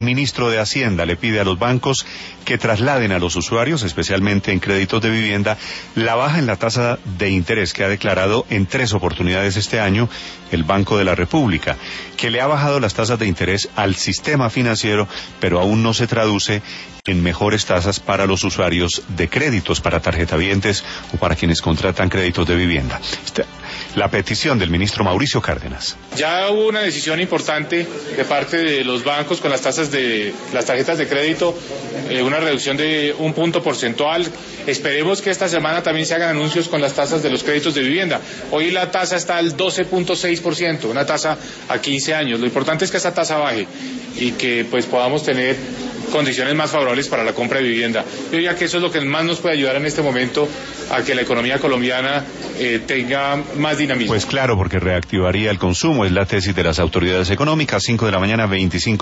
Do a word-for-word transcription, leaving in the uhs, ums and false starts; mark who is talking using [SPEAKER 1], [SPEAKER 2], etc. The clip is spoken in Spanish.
[SPEAKER 1] Ministro de Hacienda le pide a los bancos que trasladen a los usuarios, especialmente en créditos de vivienda, la baja en la tasa de interés que ha declarado en tres oportunidades este año el Banco de la República, que le ha bajado las tasas de interés al sistema financiero, pero aún no se traduce en mejores tasas para los usuarios de créditos, para tarjetavientes o para quienes contratan créditos de vivienda. Esta, la petición del ministro Mauricio Cárdenas.
[SPEAKER 2] Ya hubo una decisión importante de parte de los bancos con las tasas de las tarjetas de crédito, eh, una reducción de un punto porcentual. Esperemos que esta semana también se hagan anuncios con las tasas de los créditos de vivienda. Hoy la tasa está al doce punto seis por ciento, una tasa a quince años. Lo importante es que esa tasa baje y que pues podamos tener condiciones más favorables para la compra de vivienda. Yo diría que eso es lo que más nos puede ayudar en este momento a que la economía colombiana eh, tenga más dinamismo.
[SPEAKER 1] Pues claro, porque reactivaría el consumo, es la tesis de las autoridades económicas. Cinco de la mañana, veinticinco